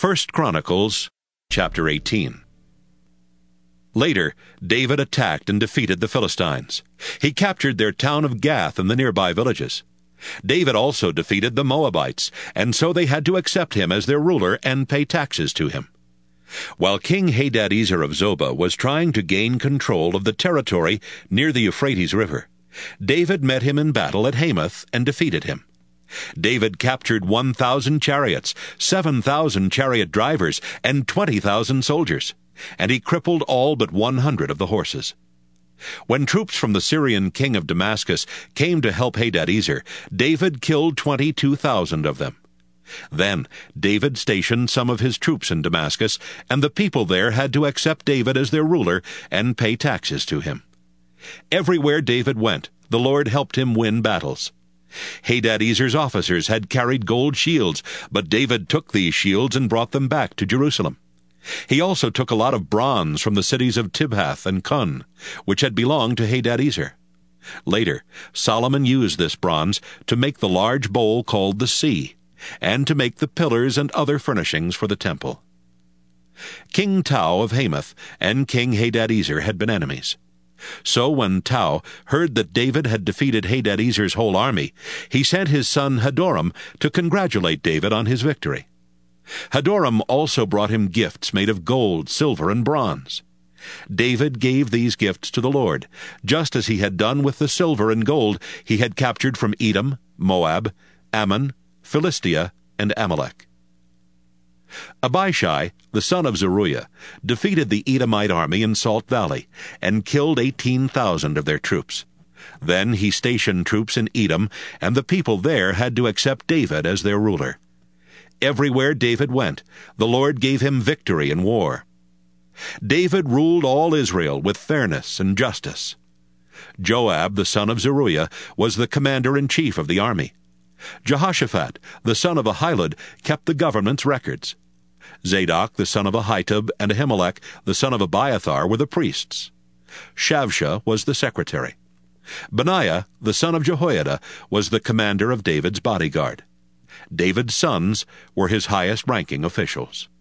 1 Chronicles chapter 18. Later, David attacked and defeated the Philistines. He captured their town of Gath and the nearby villages. David also defeated the Moabites, and so they had to accept him as their ruler and pay taxes to him. While King Hadadezer of Zobah was trying to gain control of the territory near the Euphrates River, David met him in battle at Hamath and defeated him. David captured 1,000 chariots, 7,000 chariot drivers, and 20,000 soldiers, and he crippled all but 100 of the horses. When troops from the Syrian king of Damascus came to help Hadadezer, David killed 22,000 of them. Then David stationed some of his troops in Damascus, and the people there had to accept David as their ruler and pay taxes to him. Everywhere David went, the Lord helped him win battles. Hadadezer's officers had carried gold shields, but David took these shields and brought them back to Jerusalem. He also took a lot of bronze from the cities of Tibhath and Kun, which had belonged to Hadadezer. Later, Solomon used this bronze to make the large bowl called the Sea, and to make the pillars and other furnishings for the temple. King Tau of Hamath and King Hadadezer had been enemies. So when Tau heard that David had defeated Hadadezer's whole army, he sent his son Hadoram to congratulate David on his victory. Hadoram also brought him gifts made of gold, silver, and bronze. David gave these gifts to the Lord, just as he had done with the silver and gold he had captured from Edom, Moab, Ammon, Philistia, and Amalek. Abishai, the son of Zeruiah, defeated the Edomite army in Salt Valley and killed 18,000 of their troops. Then he stationed troops in Edom, and the people there had to accept David as their ruler. Everywhere David went, the Lord gave him victory in war. David ruled all Israel with fairness and justice. Joab, the son of Zeruiah, was the commander-in-chief of the army. Jehoshaphat, the son of Ahilud, kept the government's records. Zadok, the son of Ahitub, and Ahimelech, the son of Abiathar, were the priests. Shavsha was the secretary. Benaiah, the son of Jehoiada, was the commander of David's bodyguard. David's sons were his highest-ranking officials.